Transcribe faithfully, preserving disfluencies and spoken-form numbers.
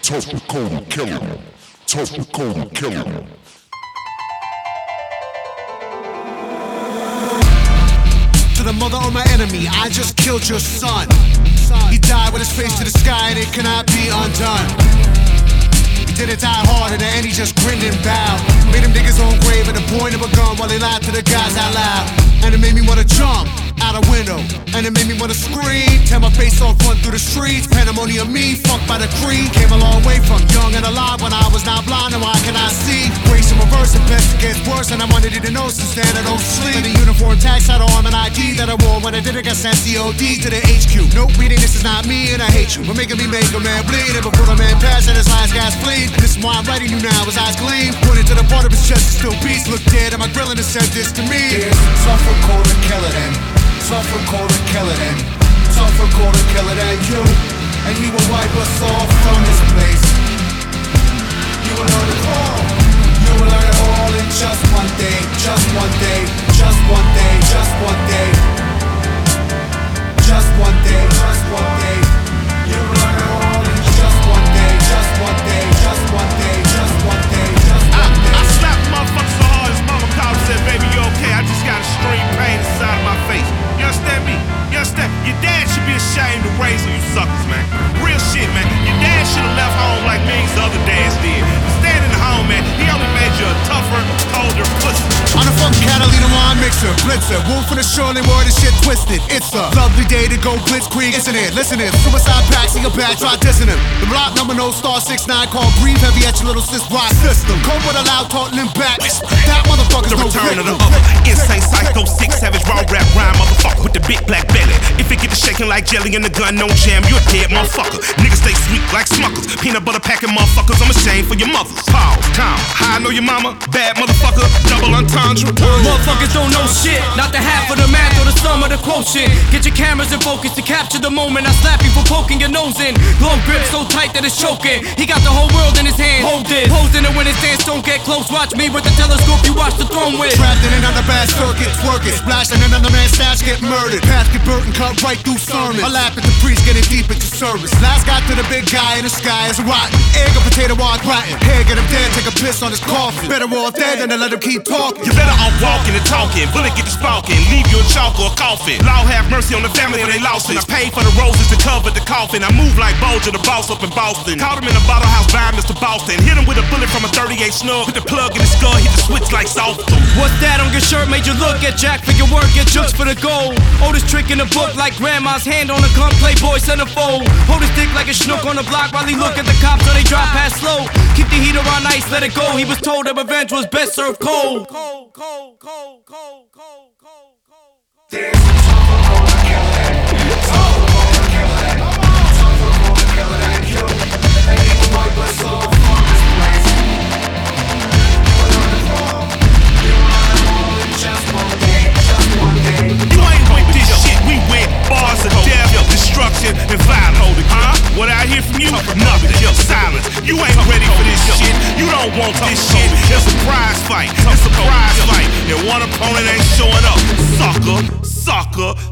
Topical killer. Topical killer. To the mother of my enemy, I just killed your son. He died with his face to the sky and it cannot be undone. He didn't die hard and then he just grinned and bowed. Made him dig his own grave at the point of a gun while he lied to the guys out loud. And it made me wanna jump out a window, and it made me wanna scream, tear my face off, run through the streets. Pandemonium me, fucked by the creed. Came a long way from young and alive when I was not blind, and why can I see? Grace in reverse, and best it gets worse, and I wanted you to know since then I don't sleep. And the uniform tax had on an I D that I wore when I did it, got sent C O D to the H Q. Nope, reading this is not me and I hate you, but making me make a man bleed. And before the man passed and his last gas bleed, this is why I'm writing you now, his eyes gleam. Pointed to the part of his chest, it still beats. Looked dead at my grill and it said this to me. It's tougher, colder, kill it in. Tougher, colder, kill it in. Tougher, colder, kill it than you. And you will wipe us off from this place. You will learn it all. You will learn it all in just one day. Just one day. Just one day. Just one day. Just one day. Just one day. You will learn it all in just one day. Just one day. Just one day. Just one day. Just one day. I, I slapped the motherfucker so hard his mama called and said, "Baby, you okay? I just got a stream pain inside of my face." You understand me? You understand? Your dad should be ashamed to raise you suckers, man. Real shit, man. Your dad should have left home like millions of other dads did. Standing at home, man, he only made you a tougher, colder pussy. I'm a fucking Catalina wine mixer, blitzer, wolf in the shoreline where this shit twisted. It's a lovely day to go blitzkrieg, isn't it? Listen to suicide packs in your back, try dissing him. The block number no star six nine called breathe heavy at your little sis rock system. Come with a loud talking him back. That motherfucker's The no return of the victim. other insane psycho six savage raw rap rhyme motherfucker with the big black belly. If it get to shaking like jelly and the gun don't jam, you a dead motherfucker. Niggas stay sweet like Smuckers. Peanut butter packing motherfuckers, I'm ashamed for your mothers. Pause, count. How I know your mama? Bad motherfucker, double entendre. Motherfuckers don't know shit, not the half of the math or the sum of the quotient. Get your cameras in focus to capture the moment I slap you for poking your nose in. Glove grip so tight that it's choking. He got the whole world in his hand. Hold it, posing it when it stands. Don't get close. Watch me with the telescope you watch the throne with. Trapped in another bad circuit, twerk it, splash and another man's stash get murdered. Path get burnt and cut right through sermon. I laugh at the priest getting deep into service. Last got to the big guy in the sky is rotten. Egg or potato wad rotten. Hair get him dead, take a piss on his coffin. Better off dead than to let him keep talking. You better off walking and talking. Bullet get to sparking, leave you in chalk or a coffin. Law have mercy on the family when they lost it. I paid for the roses to cover the coffin. I move like Bolger, the boss up in Boston. Caught him in the bottle house by Mister Boston. Hit him with a bullet from a thirty-eight snug. Put the plug in his skull, hit the switch like soft. What's that on your shirt? Made you look at Jack for your work, get jukes for the gold. Oldest trick in the book like grandma's hand on a gun, playboy centerfold. Hold his dick like a schnook on the block while he look at the cops till they drop past slow. Keep the heater on ice, let it go. He was told that revenge was best served cold. Cold, cold, cold, cold, cold, cold, cold. There's a tougher, colder killer than you. Tougher, colder killer than you. Tougher, colder killer than you. And he will wipe us off from this place. You will learn it all. You will learn it all in just one day. Just one day. You ain't with this shit, we with bars of death, destruction, and violence. Huh? What I hear from you? Nothing, just silence. You ain't ready for this shit. You don't want this shit. It's a prize fight. It's a prize fight. And one opponent ain't showing up. Sucker, sucker,